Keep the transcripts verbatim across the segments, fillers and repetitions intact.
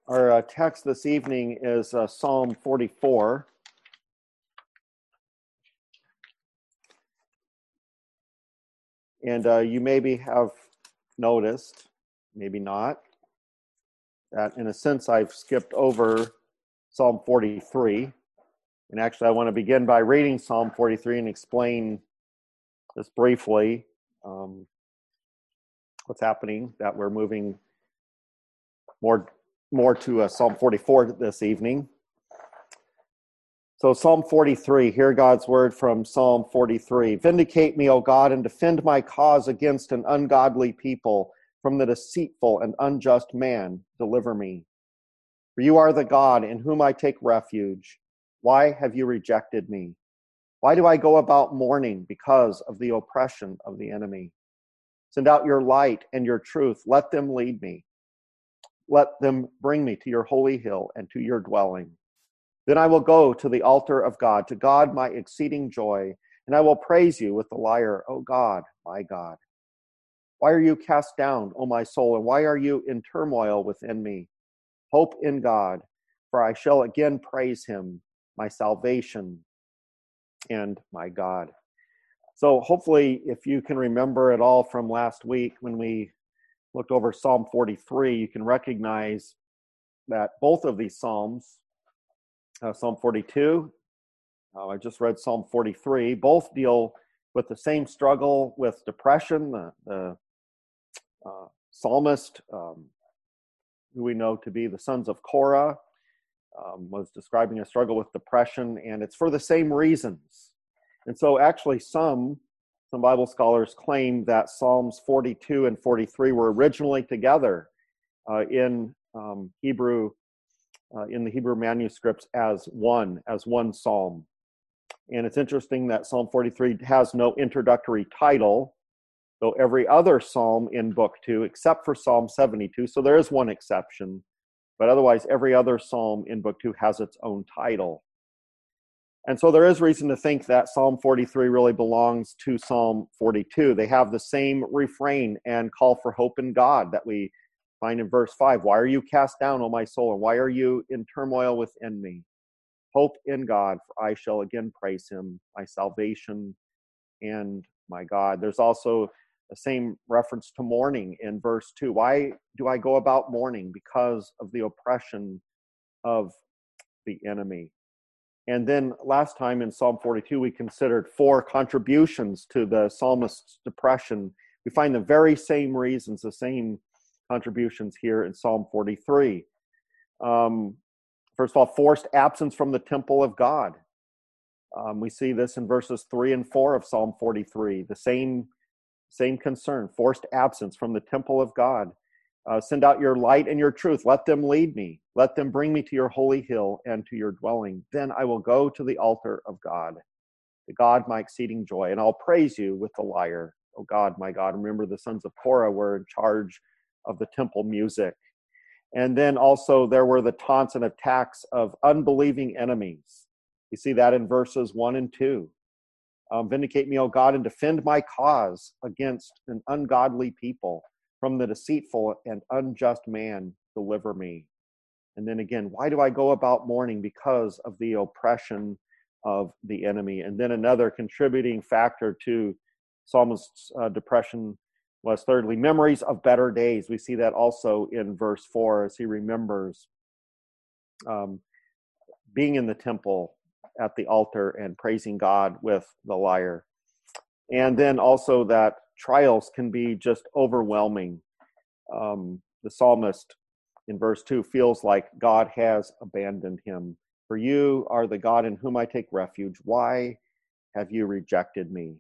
Our uh, text this evening is uh, Psalm forty-four. And uh, you maybe have noticed, maybe not, that in a sense I've skipped over Psalm forty-three. And actually I want to begin by reading Psalm forty-three and explain just briefly um, what's happening, that we're moving more, more to uh, Psalm forty-four this evening. So Psalm forty-three, hear God's word from Psalm forty-three. Vindicate me, O God, and defend my cause against an ungodly people. From the deceitful and unjust man, deliver me. For you are the God in whom I take refuge. Why have you rejected me? Why do I go about mourning because of the oppression of the enemy? Send out your light and your truth. Let them lead me. Let them bring me to your holy hill and to your dwelling. Then I will go to the altar of God, to God my exceeding joy, and I will praise you with the lyre, O God, my God. Why are you cast down, O my soul, and why are you in turmoil within me? Hope in God, for I shall again praise him, my salvation and my God. So hopefully, if you can remember it all from last week when we looked over Psalm forty-three, you can recognize that both of these Psalms, Uh, Psalm forty-two, uh, I just read Psalm forty-three, both deal with the same struggle with depression. The, the uh, psalmist, um, who we know to be the sons of Korah, um, was describing a struggle with depression, and it's for the same reasons. And so actually some, some Bible scholars claim that Psalms forty-two and forty-three were originally together uh, in um, Hebrew Uh, in the Hebrew manuscripts as one, as one psalm. And it's interesting that Psalm forty-three has no introductory title, though every other psalm in Book two, except for Psalm seventy-two, so there is one exception, but otherwise every other psalm in Book two has its own title. And so there is reason to think that Psalm forty-three really belongs to Psalm forty-two. They have the same refrain and call for hope in God that we find in verse five. Why are you cast down, O my soul, and why are you in turmoil within me? Hope in God, for I shall again praise him, my salvation and my God. There's also the same reference to mourning in verse two. Why do I go about mourning? Because of the oppression of the enemy. And then last time in Psalm forty-two, we considered four contributions to the psalmist's depression. We find the very same reasons, the same contributions here in Psalm forty-three. Um, first of all, forced absence from the temple of God. Um, we see this in verses three and four of Psalm forty-three. The same, same concern, forced absence from the temple of God. Uh, send out your light and your truth. Let them lead me. Let them bring me to your holy hill and to your dwelling. Then I will go to the altar of God, to God my exceeding joy, and I'll praise you with the lyre. O God, my God. Remember, the sons of Korah were in charge of the temple music. And then also there were the taunts and attacks of unbelieving enemies. You see that in verses one and two. Um, Vindicate me, O God, and defend my cause against an ungodly people. From the deceitful and unjust man, deliver me. And then again, why do I go about mourning? Because of the oppression of the enemy. And then another contributing factor to psalmist's uh, depression was thirdly, memories of better days. We see that also in verse four as he remembers um, being in the temple at the altar and praising God with the lyre. And then also that trials can be just overwhelming. Um, the psalmist in verse two feels like God has abandoned him. For you are the God in whom I take refuge. Why have you rejected me?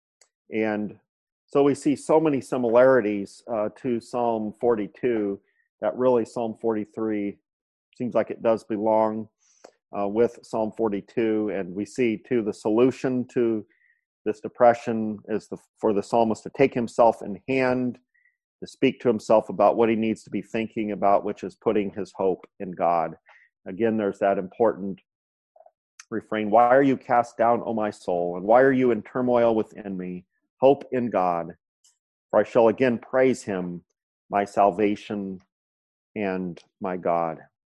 And so we see so many similarities uh, to Psalm forty-two that really Psalm forty-three seems like it does belong uh, with Psalm forty-two. And we see too the solution to this depression is the, for the psalmist to take himself in hand, to speak to himself about what he needs to be thinking about, which is putting his hope in God. Again, there's that important refrain. Why are you cast down, O my soul? And why are you in turmoil within me? Hope in God, for I shall again praise him, my salvation and my God.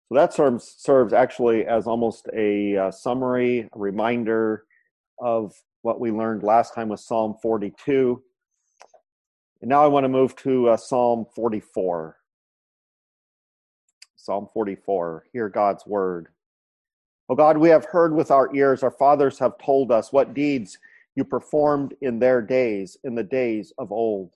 So that serves, serves actually as almost a uh, summary, a reminder of what we learned last time with Psalm forty-two. And now I want to move to uh, Psalm forty-four. Psalm forty-four, hear God's word. O God, we have heard with our ears, our fathers have told us what deeds you performed in their days, in the days of old.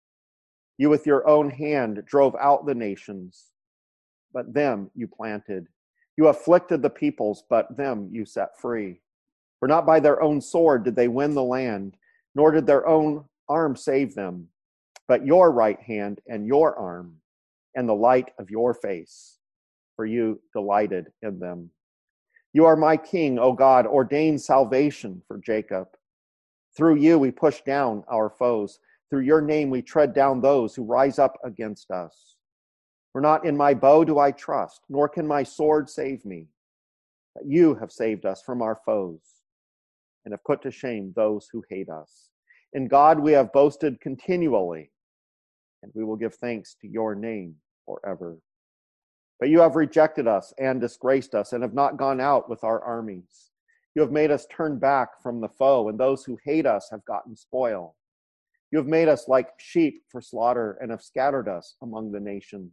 You with your own hand drove out the nations, but them you planted. You afflicted the peoples, but them you set free. For not by their own sword did they win the land, nor did their own arm save them, but your right hand and your arm, and the light of your face, for you delighted in them. You are my king, O God, ordained salvation for Jacob. Through you we push down our foes. Through your name we tread down those who rise up against us. For not in my bow do I trust, nor can my sword save me. But you have saved us from our foes, and have put to shame those who hate us. In God we have boasted continually, and we will give thanks to your name forever. But you have rejected us and disgraced us, and have not gone out with our armies. You have made us turn back from the foe, and those who hate us have gotten spoil. You have made us like sheep for slaughter, and have scattered us among the nations.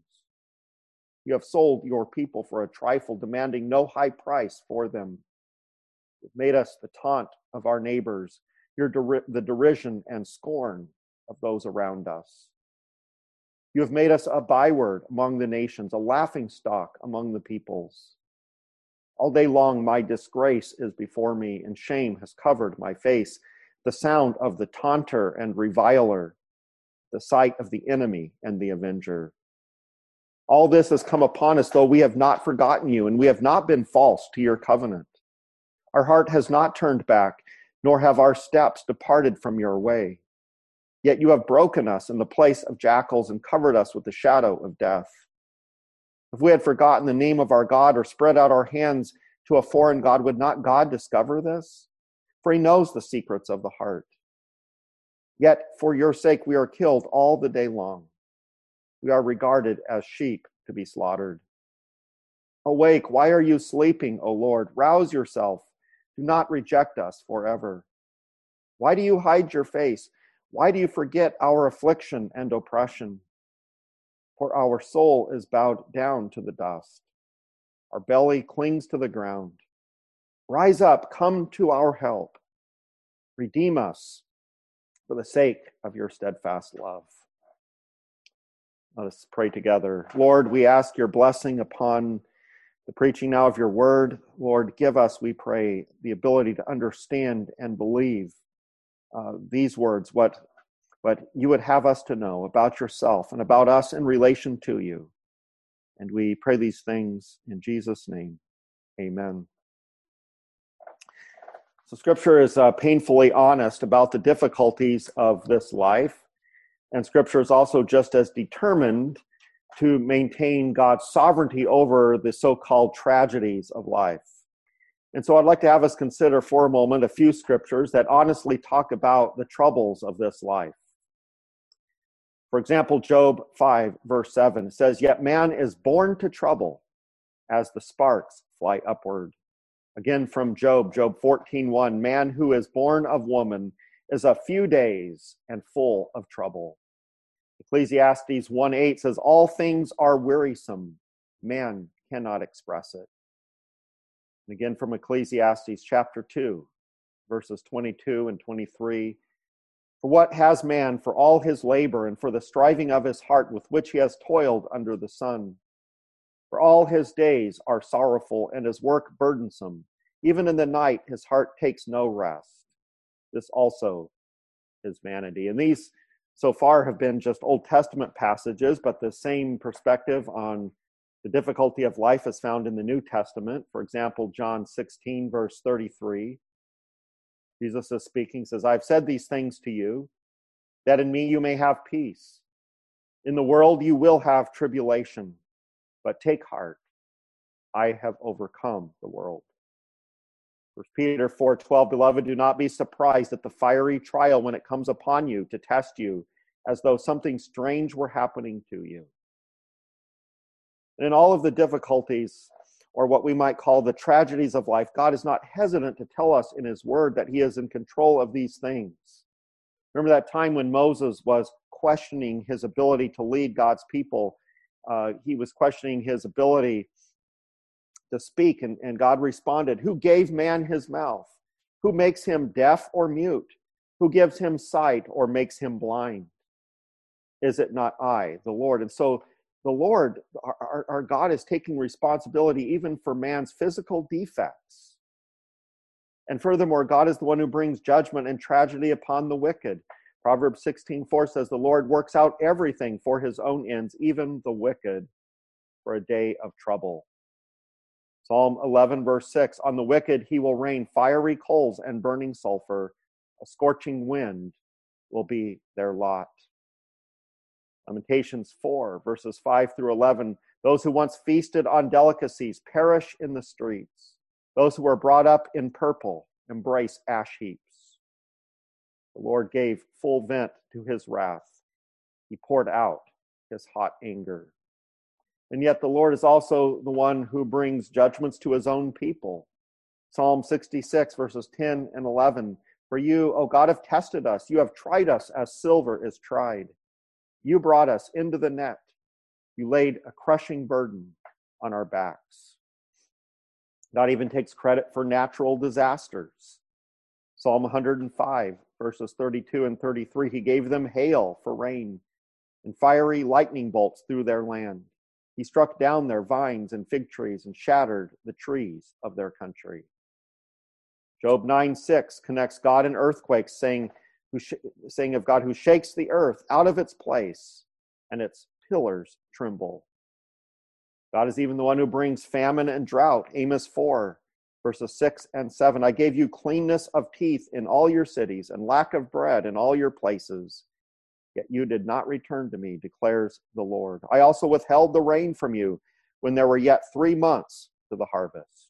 You have sold your people for a trifle, demanding no high price for them. You have made us the taunt of our neighbors, your der- the derision and scorn of those around us. You have made us a byword among the nations, a laughingstock among the peoples. All day long my disgrace is before me, and shame has covered my face. The sound of the taunter and reviler, the sight of the enemy and the avenger. All this has come upon us, though we have not forgotten you, and we have not been false to your covenant. Our heart has not turned back, nor have our steps departed from your way. Yet you have broken us in the place of jackals and covered us with the shadow of death. If we had forgotten the name of our God or spread out our hands to a foreign God, would not God discover this? For he knows the secrets of the heart. Yet for your sake we are killed all the day long. We are regarded as sheep to be slaughtered. Awake, why are you sleeping, O Lord? Rouse yourself. Do not reject us forever. Why do you hide your face? Why do you forget our affliction and oppression? For our soul is bowed down to the dust. Our belly clings to the ground. Rise up, come to our help. Redeem us for the sake of your steadfast love. Let us pray together. Lord, we ask your blessing upon the preaching now of your word. Lord, give us, we pray, the ability to understand and believe uh, these words, what, what you would have us to know about yourself and about us in relation to you. And we pray these things in Jesus' name. Amen. So Scripture is uh, painfully honest about the difficulties of this life. And Scripture is also just as determined to maintain God's sovereignty over the so-called tragedies of life. And so I'd like to have us consider for a moment a few scriptures that honestly talk about the troubles of this life. For example, Job five, verse seven says, "Yet man is born to trouble as the sparks fly upward." Again from Job, Job fourteen one, "Man who is born of woman is a few days and full of trouble." Ecclesiastes one eight says, "All things are wearisome. Man cannot express it." And again from Ecclesiastes chapter two, verses twenty-two and twenty-three, "For what has man for all his labor and for the striving of his heart with which he has toiled under the sun? For all his days are sorrowful and his work burdensome. Even in the night his heart takes no rest. This also is vanity." And these so far have been just Old Testament passages, but the same perspective on the difficulty of life is found in the New Testament. For example, John sixteen, verse thirty-three. Jesus is speaking, says, "I've said these things to you, that in me you may have peace. In the world you will have tribulation, but take heart. I have overcome the world." First Peter four twelve, "Beloved, do not be surprised at the fiery trial when it comes upon you to test you, as though something strange were happening to you." And in all of the difficulties, or what we might call the tragedies of life, God is not hesitant to tell us in his word that he is in control of these things. Remember that time when Moses was questioning his ability to lead God's people. Uh, he was questioning his ability to speak, and, and God responded, "Who gave man his mouth? Who makes him deaf or mute? Who gives him sight or makes him blind? Is it not I, the Lord?" And so the Lord, our, our God, is taking responsibility even for man's physical defects. And furthermore, God is the one who brings judgment and tragedy upon the wicked. Proverbs sixteen four says, "The Lord works out everything for his own ends, even the wicked for a day of trouble." Psalm eleven verse six, "On the wicked he will rain fiery coals and burning sulfur. A scorching wind will be their lot." Lamentations four, verses five through eleven, "Those who once feasted on delicacies perish in the streets. Those who were brought up in purple embrace ash heaps. The Lord gave full vent to his wrath. He poured out his hot anger." And yet the Lord is also the one who brings judgments to his own people. Psalm sixty-six, verses ten and eleven, "For you, O God, have tested us. You have tried us as silver is tried. You brought us into the net. You laid a crushing burden on our backs." God even takes credit for natural disasters. Psalm one hundred five, verses thirty-two and thirty-three, "He gave them hail for rain and fiery lightning bolts through their land. He struck down their vines and fig trees and shattered the trees of their country." Job nine six connects God and earthquakes, saying, who sh- saying of God who shakes the earth out of its place and its pillars tremble. God is even the one who brings famine and drought. Amos four, verses six and seven, "I gave you cleanness of teeth in all your cities and lack of bread in all your places. Yet you did not return to me, declares the Lord. I also withheld the rain from you when there were yet three months to the harvest."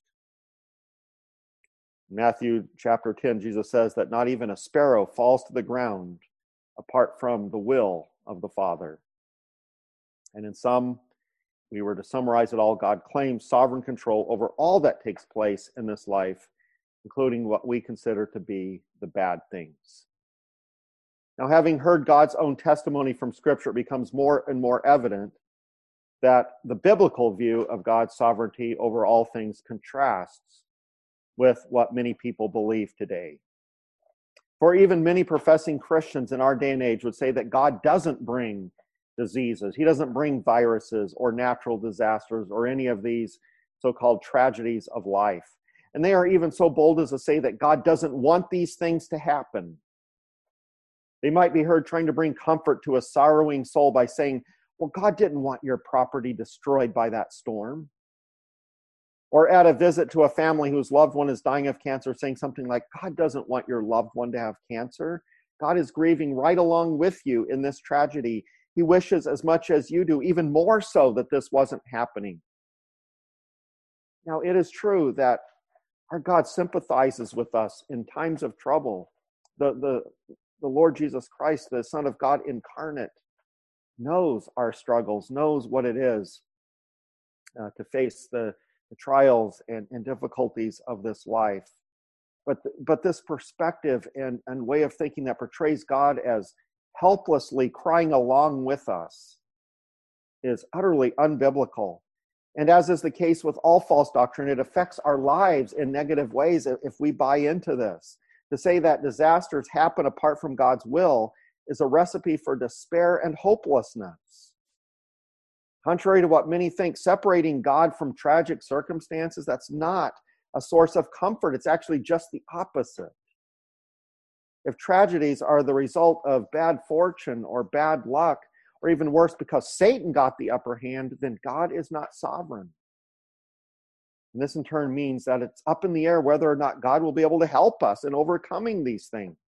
In Matthew chapter ten, Jesus says that not even a sparrow falls to the ground apart from the will of the Father. And in sum, we were to summarize it all, God claims sovereign control over all that takes place in this life, including what we consider to be the bad things. Now, having heard God's own testimony from Scripture, it becomes more and more evident that the biblical view of God's sovereignty over all things contrasts with what many people believe today. For even many professing Christians in our day and age would say that God doesn't bring diseases. He doesn't bring viruses or natural disasters or any of these so-called tragedies of life. And they are even so bold as to say that God doesn't want these things to happen. They might be heard trying to bring comfort to a sorrowing soul by saying, "Well, God didn't want your property destroyed by that storm." Or at a visit to a family whose loved one is dying of cancer, saying something like, "God doesn't want your loved one to have cancer. God is grieving right along with you in this tragedy. He wishes as much as you do, even more so, that this wasn't happening." Now, it is true that our God sympathizes with us in times of trouble. The, the, the Lord Jesus Christ, the Son of God incarnate, knows our struggles, knows what it is uh, to face the, the trials and, and difficulties of this life. But, but this perspective and, and way of thinking that portrays God as helplessly crying along with us is utterly unbiblical. And as is the case with all false doctrine, it affects our lives in negative ways if we buy into this. To say that disasters happen apart from God's will is a recipe for despair and hopelessness. Contrary to what many think, separating God from tragic circumstances, that's not a source of comfort. It's actually just the opposite. If tragedies are the result of bad fortune or bad luck, or even worse, because Satan got the upper hand, then God is not sovereign. And this in turn means that it's up in the air whether or not God will be able to help us in overcoming these things.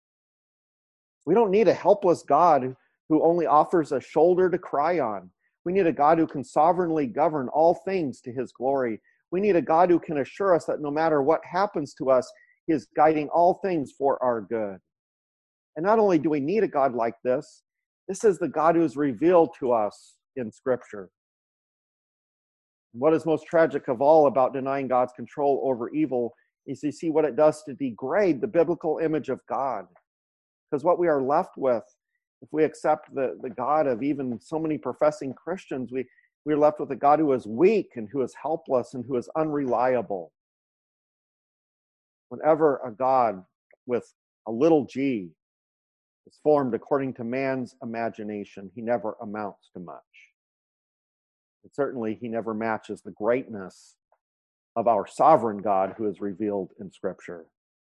We don't need a helpless God who only offers a shoulder to cry on. We need a God who can sovereignly govern all things to his glory. We need a God who can assure us that no matter what happens to us, he is guiding all things for our good. And not only do we need a God like this, this is the God who is revealed to us in Scripture. What is most tragic of all about denying God's control over evil is you see what it does to degrade the biblical image of God. Because what we are left with, if we accept the, the God of even so many professing Christians, we, we're left with a God who is weak and who is helpless and who is unreliable. Whenever a God with a little g is formed according to man's imagination, he never amounts to much. And certainly he never matches the greatness of our sovereign God who is revealed in Scripture.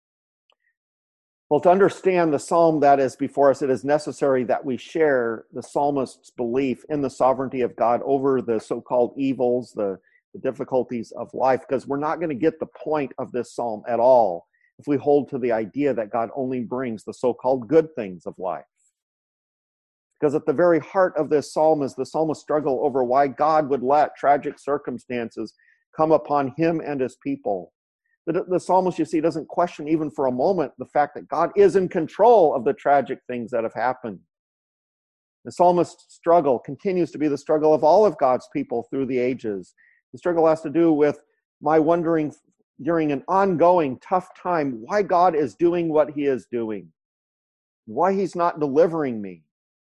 Well, to understand the psalm that is before us, it is necessary that we share the psalmist's belief in the sovereignty of God over the so-called evils, the, the difficulties of life, because we're not going to get the point of this psalm at all if we hold to the idea that God only brings the so-called good things of life. Because at the very heart of this psalm is the psalmist's struggle over why God would let tragic circumstances come upon him and his people. The, the psalmist, you see, doesn't question even for a moment the fact that God is in control of the tragic things that have happened. The psalmist's struggle continues to be the struggle of all of God's people through the ages. The struggle has to do with my wondering during an ongoing tough time why God is doing what he is doing, why he's not delivering me.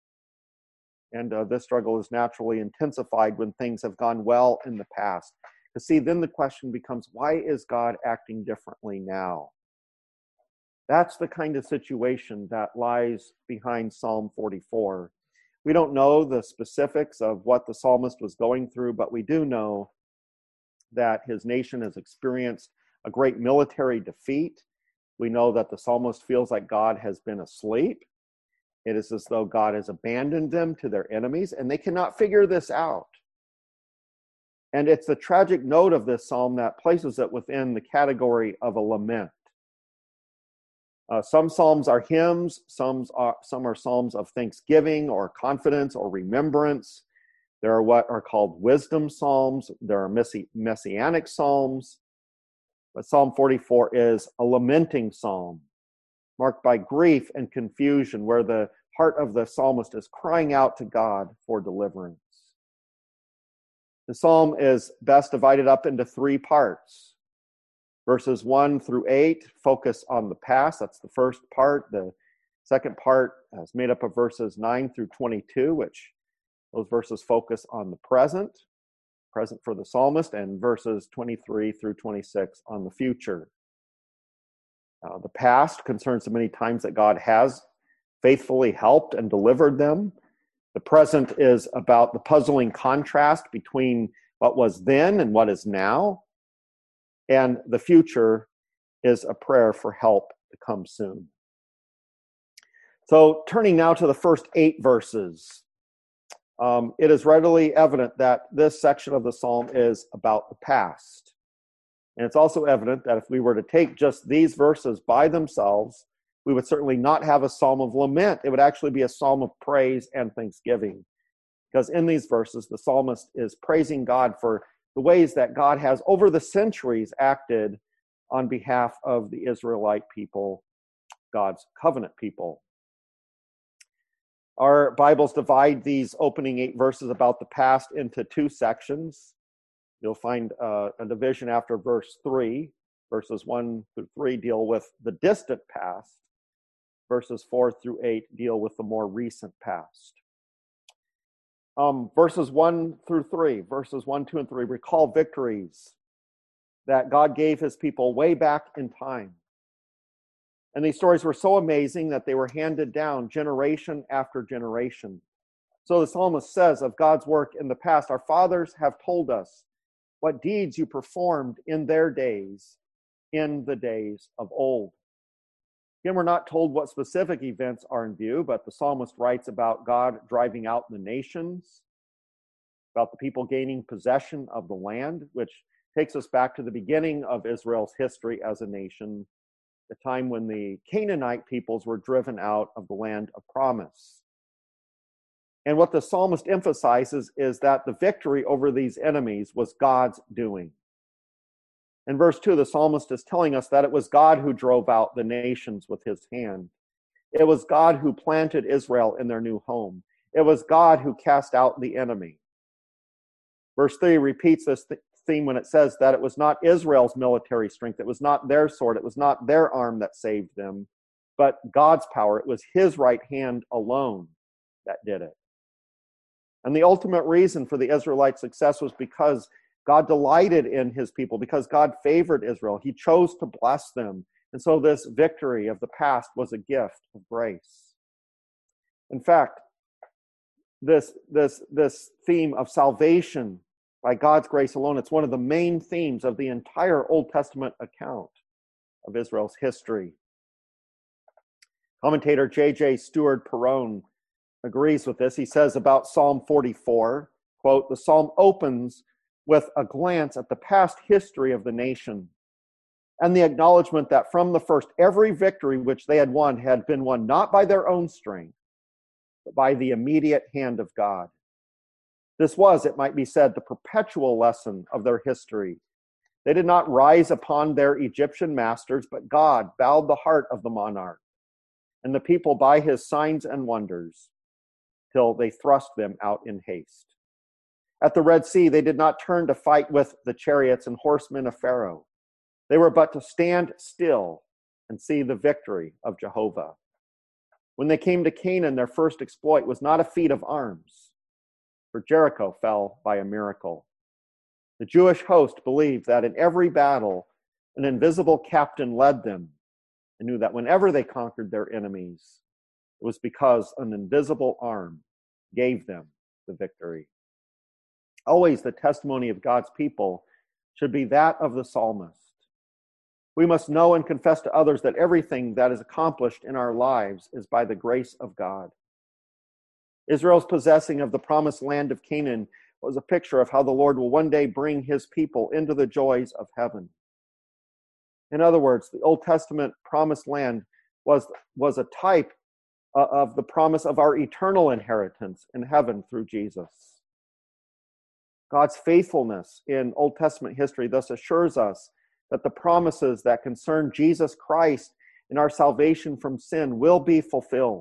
And uh, this struggle is naturally intensified when things have gone well in the past. To see, then the question becomes, why is God acting differently now? That's the kind of situation that lies behind Psalm forty-four. We don't know the specifics of what the psalmist was going through, but we do know that his nation has experienced a great military defeat. We know that the psalmist feels like God has been asleep. It is as though God has abandoned them to their enemies, and they cannot figure this out. And it's the tragic note of this psalm that places it within the category of a lament. Uh, some psalms are hymns, some are, some are psalms of thanksgiving or confidence or remembrance. There are what are called wisdom psalms. There are messi- messianic psalms. But Psalm forty-four is a lamenting psalm, marked by grief and confusion, where the heart of the psalmist is crying out to God for deliverance. The psalm is best divided up into three parts. Verses one through eight focus on the past. That's the first part. The second part is made up of verses nine through twenty-two, which those verses focus on the present, present for the psalmist, and verses twenty-three through twenty-six on the future. Uh, the past concerns the many times that God has faithfully helped and delivered them. The present is about the puzzling contrast between what was then and what is now. And the future is a prayer for help to come soon. So turning now to the first eight verses, um, it is readily evident that this section of the psalm is about the past. And it's also evident that if we were to take just these verses by themselves, we would certainly not have a psalm of lament. It would actually be a psalm of praise and thanksgiving. Because in these verses, the psalmist is praising God for the ways that God has, over the centuries, acted on behalf of the Israelite people, God's covenant people. Our Bibles divide these opening eight verses about the past into two sections. You'll find uh, a division after verse three. Verses one through three deal with the distant past. Verses four through eight deal with the more recent past. Um, verses one through three, verses one, two, and three recall victories that God gave his people way back in time. And these stories were so amazing that they were handed down generation after generation. So the psalmist says of God's work in the past, our fathers have told us what deeds you performed in their days, in the days of old. Again, we're not told what specific events are in view, but the psalmist writes about God driving out the nations, about the people gaining possession of the land, which takes us back to the beginning of Israel's history as a nation, the time when the Canaanite peoples were driven out of the land of promise. And what the psalmist emphasizes is that the victory over these enemies was God's doing. In verse two, the psalmist is telling us that it was God who drove out the nations with his hand. It was God who planted Israel in their new home. It was God who cast out the enemy. Verse three repeats this th- theme when it says that it was not Israel's military strength, it was not their sword, it was not their arm that saved them, but God's power. It was his right hand alone that did it. And the ultimate reason for the Israelites' success was because God delighted in his people, because God favored Israel. He chose to bless them. And so this victory of the past was a gift of grace. In fact, this, this, this theme of salvation by God's grace alone, it's one of the main themes of the entire Old Testament account of Israel's history. Commentator J J Stewart Perrone agrees with this. He says about Psalm forty-four, quote, "The psalm opens with a glance at the past history of the nation and the acknowledgement that from the first, every victory which they had won had been won not by their own strength, but by the immediate hand of God. This was, it might be said, the perpetual lesson of their history. They did not rise upon their Egyptian masters, but God bowed the heart of the monarch and the people by his signs and wonders, till they thrust them out in haste. At the Red Sea, they did not turn to fight with the chariots and horsemen of Pharaoh. They were but to stand still and see the victory of Jehovah. When they came to Canaan, their first exploit was not a feat of arms, for Jericho fell by a miracle. The Jewish host believed that in every battle, an invisible captain led them, and knew that whenever they conquered their enemies, it was because an invisible arm gave them the victory. Always the testimony of God's people should be that of the psalmist. We must know and confess to others that everything that is accomplished in our lives is by the grace of God. Israel's possessing of the promised land of Canaan was a picture of how the Lord will one day bring his people into the joys of heaven. In other words, the Old Testament promised land was, was a type of the promise of our eternal inheritance in heaven through Jesus. God's faithfulness in Old Testament history thus assures us that the promises that concern Jesus Christ and our salvation from sin will be fulfilled.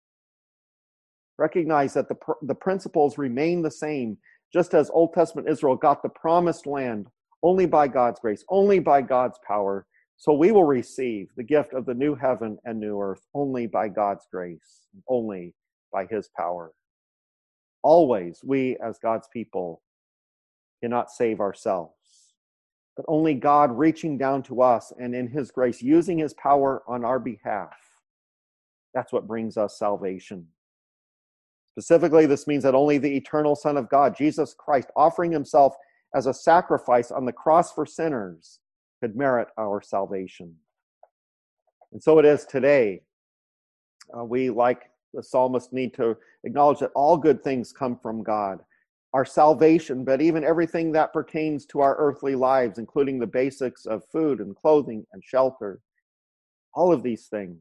Recognize that the, the principles remain the same, just as Old Testament Israel got the promised land only by God's grace, only by God's power. So we will receive the gift of the new heaven and new earth only by God's grace, only by his power. Always, we as God's people cannot save ourselves, but only God reaching down to us and in his grace, using his power on our behalf. That's what brings us salvation. Specifically, this means that only the eternal Son of God, Jesus Christ, offering himself as a sacrifice on the cross for sinners, could merit our salvation. And so it is today. Uh, we, like the psalmist, need to acknowledge that all good things come from God. Our salvation, but even everything that pertains to our earthly lives, including the basics of food and clothing and shelter. All of these things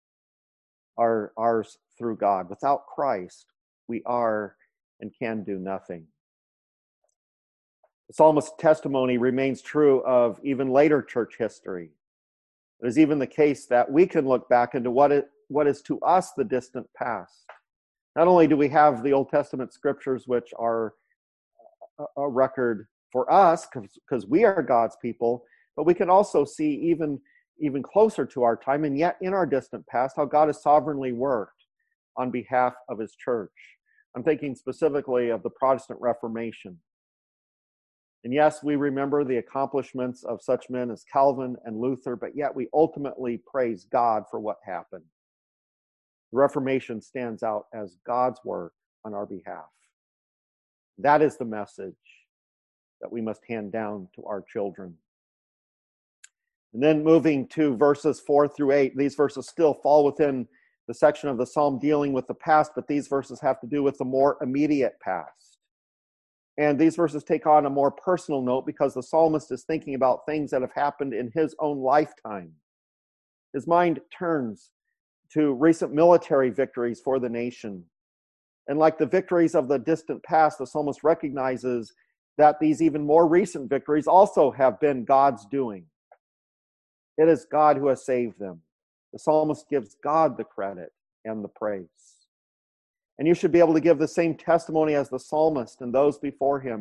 are ours through God. Without Christ, we are and can do nothing. The psalmist's testimony remains true of even later church history. It is even the case that we can look back into what, it, what is to us the distant past. Not only do we have the Old Testament scriptures, which are a, a record for us, because we are God's people, but we can also see even, even closer to our time, and yet in our distant past, how God has sovereignly worked on behalf of his church. I'm thinking specifically of the Protestant Reformation. And yes, we remember the accomplishments of such men as Calvin and Luther, but yet we ultimately praise God for what happened. The Reformation stands out as God's work on our behalf. That is the message that we must hand down to our children. And then moving to verses four through eight, these verses still fall within the section of the psalm dealing with the past, but these verses have to do with the more immediate past. And these verses take on a more personal note because the psalmist is thinking about things that have happened in his own lifetime. His mind turns to recent military victories for the nation. And like the victories of the distant past, the psalmist recognizes that these even more recent victories also have been God's doing. It is God who has saved them. The psalmist gives God the credit and the praise. And you should be able to give the same testimony as the psalmist and those before him,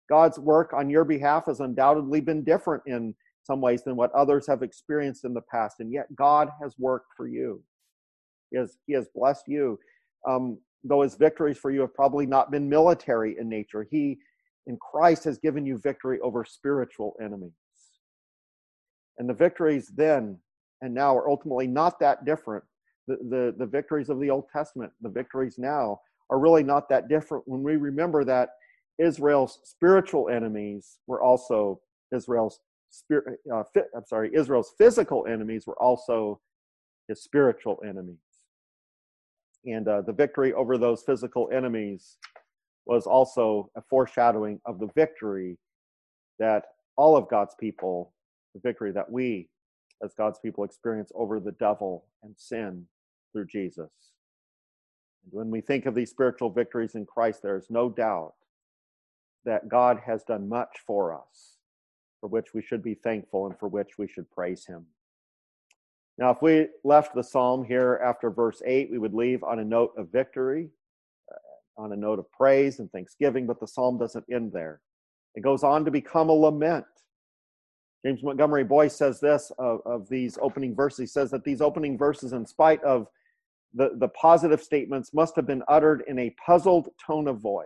God's work on your behalf has undoubtedly been different in some ways than what others have experienced in the past, and yet God has worked for you. He has, he has blessed you. Um, though his victories for you have probably not been military in nature, he, in Christ, has given you victory over spiritual enemies. And the victories then and now are ultimately not that different. The, the, the victories of the Old Testament, the victories now, are really not that different when we remember that Israel's spiritual enemies were also Israel's spirit. Uh, fi- I'm sorry, Israel's physical enemies were also his spiritual enemies. And uh, the victory over those physical enemies was also a foreshadowing of the victory that all of God's people, the victory that we as God's people experience over the devil and sin through Jesus. And when we think of these spiritual victories in Christ, there is no doubt that God has done much for us, for which we should be thankful and for which we should praise him. Now, if we left the psalm here after verse eight, we would leave on a note of victory, uh, on a note of praise and thanksgiving, but the psalm doesn't end there. It goes on to become a lament. James Montgomery Boyce says this of, of these opening verses. He says that these opening verses, in spite of the, the positive statements, must have been uttered in a puzzled tone of voice.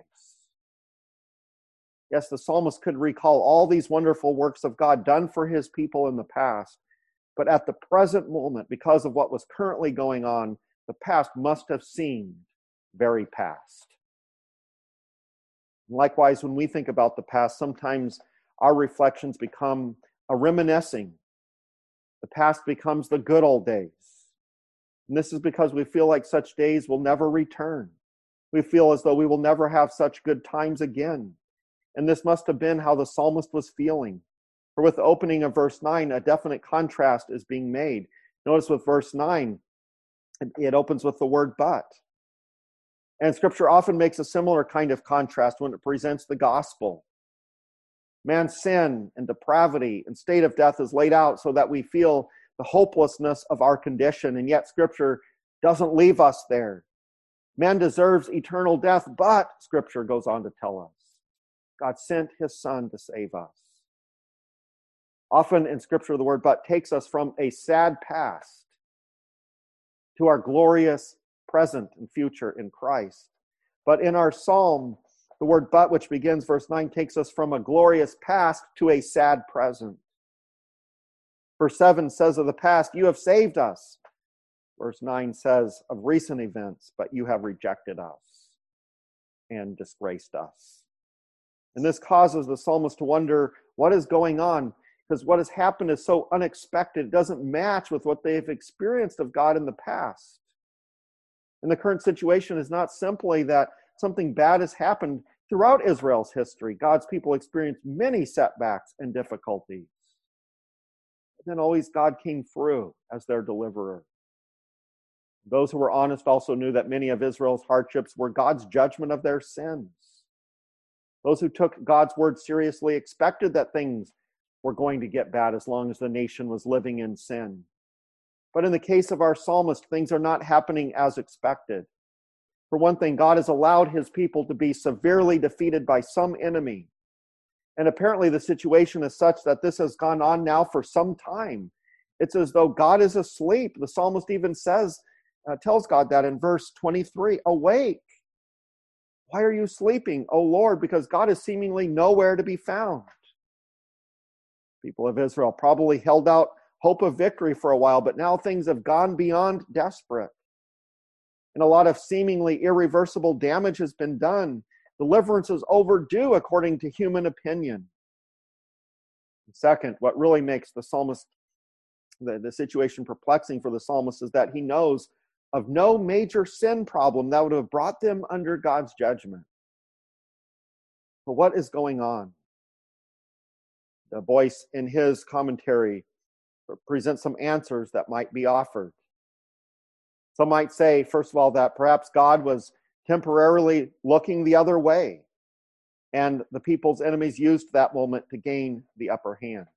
Yes, the psalmist could recall all these wonderful works of God done for his people in the past, but at the present moment, because of what was currently going on, the past must have seemed very past. Likewise, when we think about the past, sometimes our reflections become a reminiscing. The past becomes the good old days. And this is because we feel like such days will never return. We feel as though we will never have such good times again. And this must have been how the psalmist was feeling. For with the opening of verse nine, a definite contrast is being made. Notice with verse nine, it opens with the word but. And Scripture often makes a similar kind of contrast when it presents the gospel. Man's sin and depravity and state of death is laid out so that we feel the hopelessness of our condition, and yet Scripture doesn't leave us there. Man deserves eternal death, but, Scripture goes on to tell us, God sent his Son to save us. Often in Scripture, the word but takes us from a sad past to our glorious present and future in Christ. But in our psalm, the word but, which begins verse nine, takes us from a glorious past to a sad present. Verse seven says of the past, you have saved us. Verse nine says of recent events, but you have rejected us and disgraced us. And this causes the psalmist to wonder what is going on, because what has happened is so unexpected. It doesn't match with what they've experienced of God in the past. And the current situation is not simply that something bad has happened. Throughout Israel's history, God's people experienced many setbacks and difficulties. But then always God came through as their deliverer. Those who were honest also knew that many of Israel's hardships were God's judgment of their sins. Those who took God's word seriously expected that things were going to get bad as long as the nation was living in sin. But in the case of our psalmist, things are not happening as expected. For one thing, God has allowed his people to be severely defeated by some enemy. And apparently the situation is such that this has gone on now for some time. It's as though God is asleep. The psalmist even says, uh, tells God that in verse twenty-three, awake. Why are you sleeping, O Lord? Because God is seemingly nowhere to be found. People of Israel probably held out hope of victory for a while, but now things have gone beyond desperate. And a lot of seemingly irreversible damage has been done. Deliverance is overdue according to human opinion. Second, what really makes the psalmist, the, the situation perplexing for the psalmist is that he knows of no major sin problem that would have brought them under God's judgment. But what is going on? The Boyce, in his commentary, presents some answers that might be offered. Some might say, first of all, that perhaps God was temporarily looking the other way, and the people's enemies used that moment to gain the upper hand.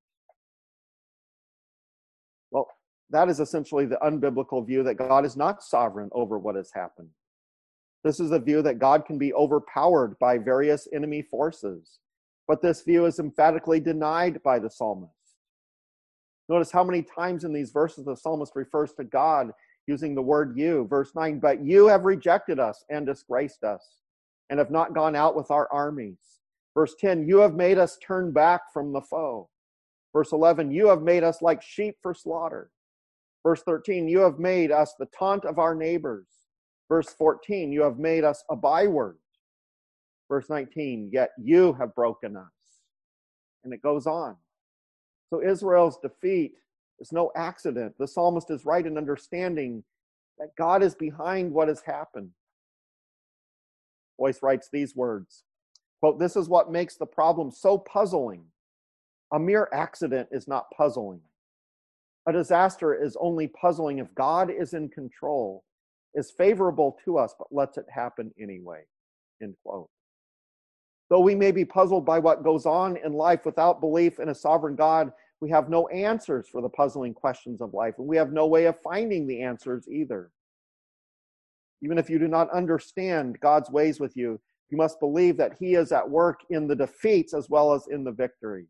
Well, that is essentially the unbiblical view that God is not sovereign over what has happened. This is a view that God can be overpowered by various enemy forces. But this view is emphatically denied by the psalmist. Notice how many times in these verses the psalmist refers to God using the word you. Verse nine, but you have rejected us and disgraced us, and have not gone out with our armies. Verse ten, you have made us turn back from the foe. Verse eleven, you have made us like sheep for slaughter. Verse thirteen, you have made us the taunt of our neighbors. Verse fourteen, you have made us a byword. Verse nineteen, yet you have broken us. And it goes on. So Israel's defeat is no accident. The psalmist is right in understanding that God is behind what has happened. Boyce writes these words, quote, this is what makes the problem so puzzling. A mere accident is not puzzling. A disaster is only puzzling if God is in control, is favorable to us, but lets it happen anyway, end quote. Though we may be puzzled by what goes on in life, without belief in a sovereign God, we have no answers for the puzzling questions of life, and we have no way of finding the answers either. Even if you do not understand God's ways with you, you must believe that He is at work in the defeats as well as in the victories.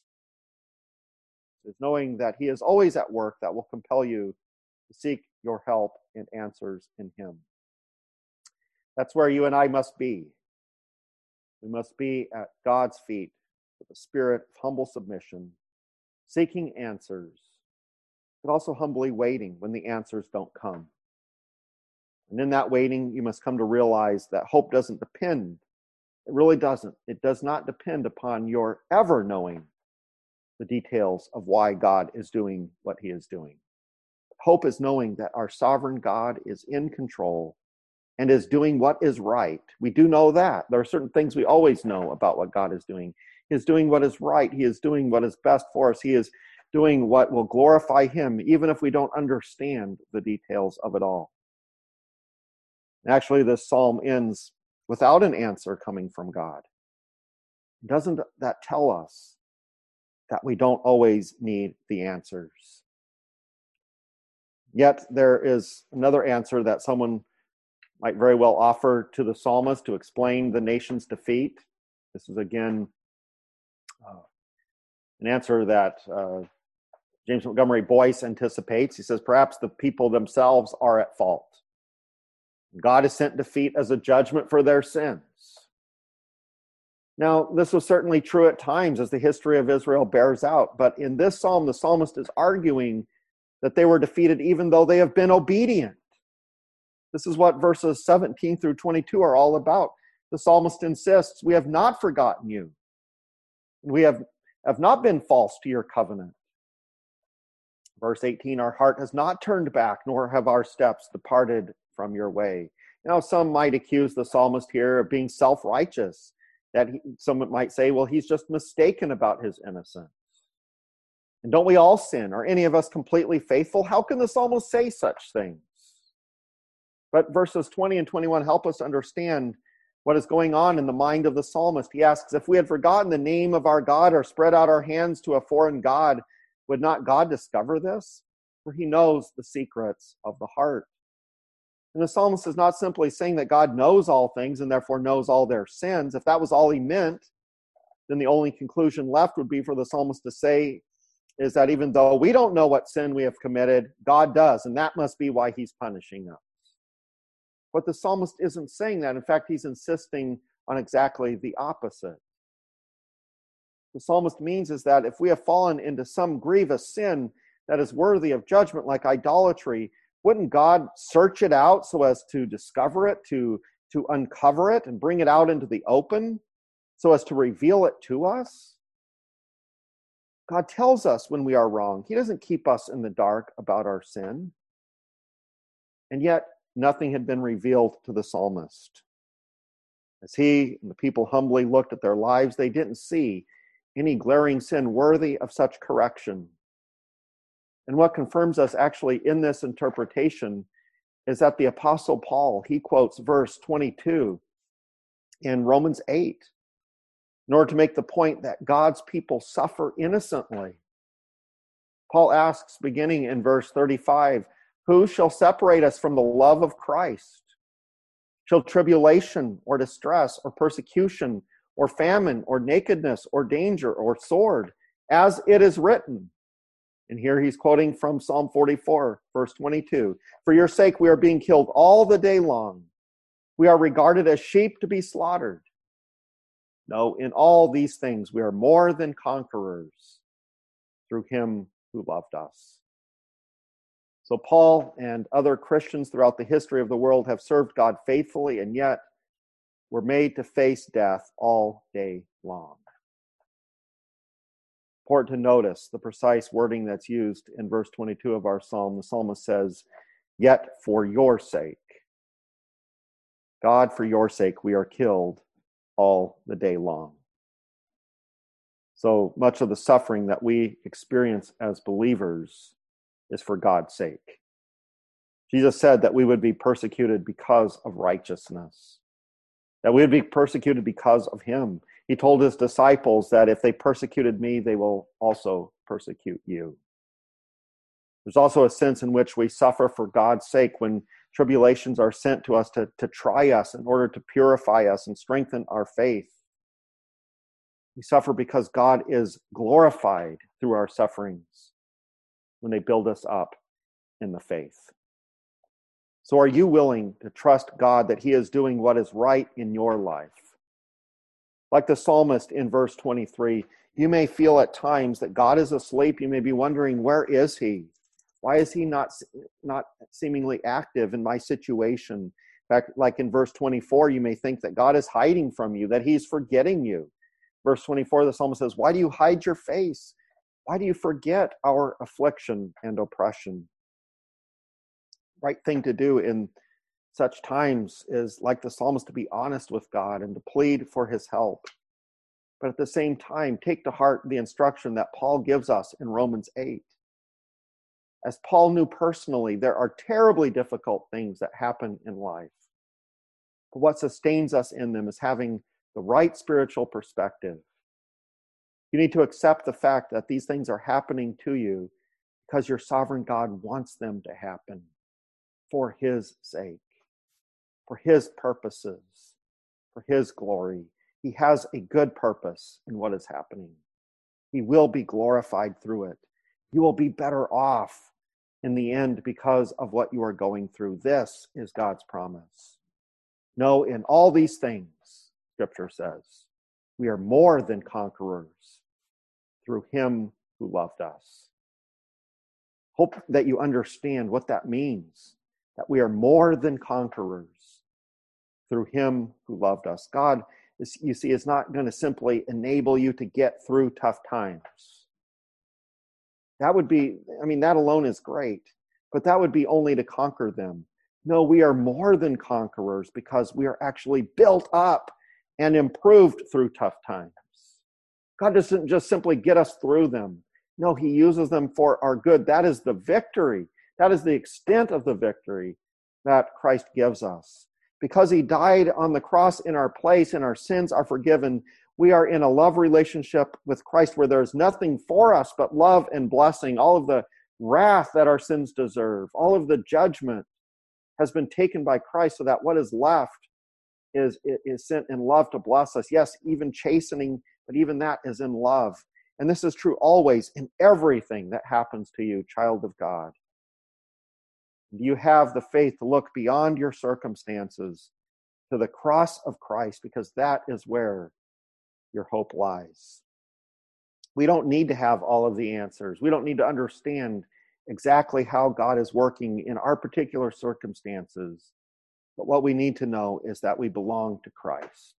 It's knowing that He is always at work that will compel you to seek your help and answers in Him. That's where you and I must be. We must be at God's feet with a spirit of humble submission, seeking answers, but also humbly waiting when the answers don't come. And in that waiting, you must come to realize that hope doesn't depend. It really doesn't. It does not depend upon your ever knowing the details of why God is doing what He is doing. Hope is knowing that our sovereign God is in control and is doing what is right. We do know that. There are certain things we always know about what God is doing. He is doing what is right. He is doing what is best for us. He is doing what will glorify Him, even if we don't understand the details of it all. Actually, this psalm ends without an answer coming from God. Doesn't that tell us that we don't always need the answers? Yet there is another answer that someone might very well offer to the psalmist to explain the nation's defeat. This is again uh, an answer that uh, James Montgomery Boyce anticipates. He says, perhaps the people themselves are at fault. God has sent defeat as a judgment for their sins. Now, this was certainly true at times, as the history of Israel bears out. But in this psalm, the psalmist is arguing that they were defeated even though they have been obedient. This is what verses seventeen through twenty-two are all about. The psalmist insists, we have not forgotten you. We have, have not been false to your covenant. Verse eighteen, our heart has not turned back, nor have our steps departed from your way. Now, some might accuse the psalmist here of being self-righteous, that he, some might say, well, he's just mistaken about his innocence. And don't we all sin? Are any of us completely faithful? How can the psalmist say such things? But verses twenty and twenty-one help us understand what is going on in the mind of the psalmist. He asks, if we had forgotten the name of our God or spread out our hands to a foreign God, would not God discover this? For He knows the secrets of the heart. And the psalmist is not simply saying that God knows all things and therefore knows all their sins. If that was all he meant, then the only conclusion left would be for the psalmist to say is that even though we don't know what sin we have committed, God does, and that must be why He's punishing us. But the psalmist isn't saying that. In fact, he's insisting on exactly the opposite. The psalmist means is that if we have fallen into some grievous sin that is worthy of judgment, like idolatry, wouldn't God search it out so as to discover it, to, to uncover it and bring it out into the open so as to reveal it to us? God tells us when we are wrong. He doesn't keep us in the dark about our sin. And yet, nothing had been revealed to the psalmist. As he and the people humbly looked at their lives, they didn't see any glaring sin worthy of such correction. And what confirms us actually in this interpretation is that the Apostle Paul, he quotes verse twenty-two in Romans eight, in order to make the point that God's people suffer innocently. Paul asks, beginning in verse thirty-five, who shall separate us from the love of Christ? Shall tribulation or distress or persecution or famine, or nakedness, or danger, or sword, as it is written. And here he's quoting from Psalm forty-four, verse twenty-two. For your sake we are being killed all the day long. We are regarded as sheep to be slaughtered. No, in all these things we are more than conquerors through him who loved us. So Paul and other Christians throughout the history of the world have served God faithfully, and yet were made to face death all day long. Important to notice the precise wording that's used in verse twenty-two of our psalm. The psalmist says, yet for your sake, God, for your sake, we are killed all the day long. So much of the suffering that we experience as believers is for God's sake. Jesus said that we would be persecuted because of righteousness, that we would be persecuted because of him. He told his disciples that if they persecuted me, they will also persecute you. There's also a sense in which we suffer for God's sake when tribulations are sent to us to, to try us in order to purify us and strengthen our faith. We suffer because God is glorified through our sufferings when they build us up in the faith. So are you willing to trust God that he is doing what is right in your life? Like the psalmist in verse twenty-three, you may feel at times that God is asleep. You may be wondering, where is he? Why is he not, not seemingly active in my situation? In fact, like in verse twenty-four, you may think that God is hiding from you, that he's forgetting you. Verse twenty-four, the psalmist says, why do you hide your face? Why do you forget our affliction and oppression? Right thing to do in such times is, like the psalmist, to be honest with God and to plead for his help. But at the same time, take to heart the instruction that Paul gives us in Romans eight. As Paul knew personally, there are terribly difficult things that happen in life. But what sustains us in them is having the right spiritual perspective. You need to accept the fact that these things are happening to you because your sovereign God wants them to happen for his sake, for his purposes, for his glory. He has a good purpose in what is happening. He will be glorified through it. You will be better off in the end because of what you are going through. This is God's promise. No, in all these things, Scripture says, we are more than conquerors through him who loved us. Hope that you understand what that means, that we are more than conquerors through him who loved us. God, you see, is not going to simply enable you to get through tough times. That would be, I mean, that alone is great, but that would be only to conquer them. No, we are more than conquerors because we are actually built up and improved through tough times. God doesn't just simply get us through them. No, he uses them for our good. That is the victory. That is the extent of the victory that Christ gives us. Because he died on the cross in our place and our sins are forgiven, we are in a love relationship with Christ where there's nothing for us but love and blessing. All of the wrath that our sins deserve, all of the judgment has been taken by Christ so that what is left is, is sent in love to bless us. Yes, even chastening, but even that is in love. And this is true always in everything that happens to you, child of God. You have the faith to look beyond your circumstances to the cross of Christ, because that is where your hope lies. We don't need to have all of the answers. We don't need to understand exactly how God is working in our particular circumstances. But what we need to know is that we belong to Christ.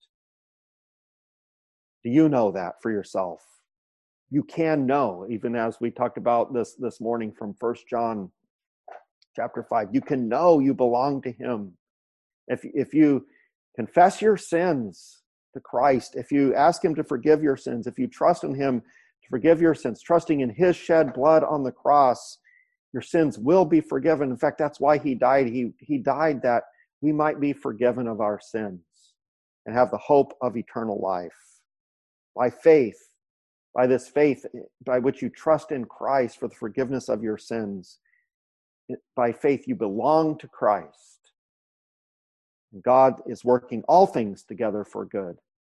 Do you know that for yourself? You can know, even as we talked about this this morning from First John chapter five. You can know you belong to him. If, if you confess your sins to Christ, if you ask him to forgive your sins, if you trust in him to forgive your sins, trusting in his shed blood on the cross, your sins will be forgiven. In fact, that's why he died. He, he died that we might be forgiven of our sins and have the hope of eternal life. By faith, by this faith by which you trust in Christ for the forgiveness of your sins, by faith you belong to Christ. God is working all things together for good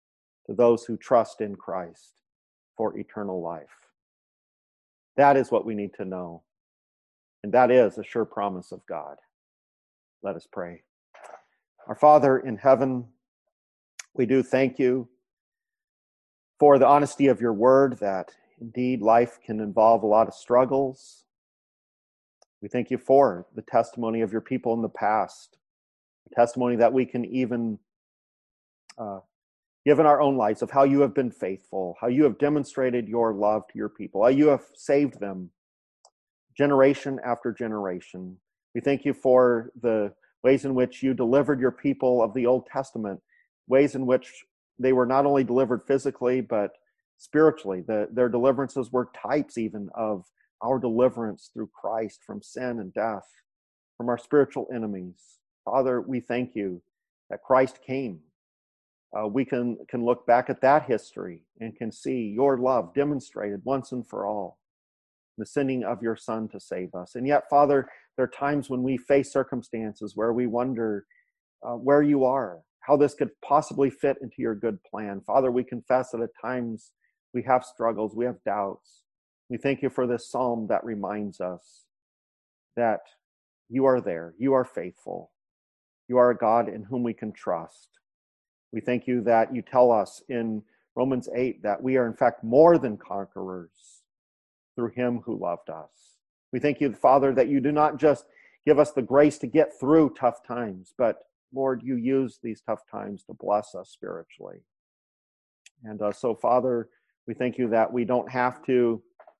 to those who trust in Christ for eternal life. That is what we need to know. And that is a sure promise of God. Let us pray. Our Father in heaven, we do thank you for the honesty of your word, that indeed life can involve a lot of struggles. We thank you for the testimony of your people in the past, the testimony that we can even uh, give in our own lives of how you have been faithful, how you have demonstrated your love to your people, how you have saved them generation after generation. We thank you for the ways in which you delivered your people of the Old Testament, ways in which they were not only delivered physically, but spiritually. The, their deliverances were types even of our deliverance through Christ from sin and death, from our spiritual enemies. Father, we thank you that Christ came. Uh, we can, can look back at that history and can see your love demonstrated once and for all, the sending of your Son to save us. And yet, Father, there are times when we face circumstances where we wonder uh, where you are, how this could possibly fit into your good plan. Father, we confess that at times we have struggles, we have doubts. We thank you for this psalm that reminds us that you are there, you are faithful, you are a God in whom we can trust. We thank you that you tell us in Romans eight that we are in fact more than conquerors through him who loved us. We thank you, Father, that you do not just give us the grace to get through tough times, but Lord, you use these tough times to bless us spiritually. And uh, so, Father, we thank you that we don't have to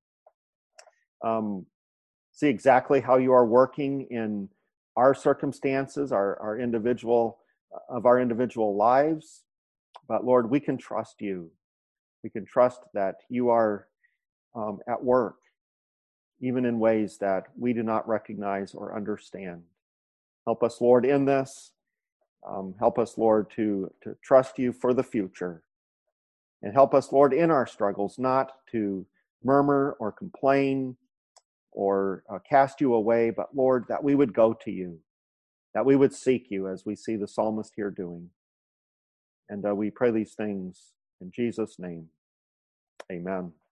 um, see exactly how you are working in our circumstances, our, our individual, of our individual lives. But Lord, we can trust you. We can trust that you are um, at work, even in ways that we do not recognize or understand. Help us, Lord, in this. Um, help us, Lord, to, to trust you for the future. And help us, Lord, in our struggles, not to murmur or complain or uh, cast you away, but, Lord, that we would go to you, that we would seek you as we see the psalmist here doing. And uh, we pray these things in Jesus' name. Amen.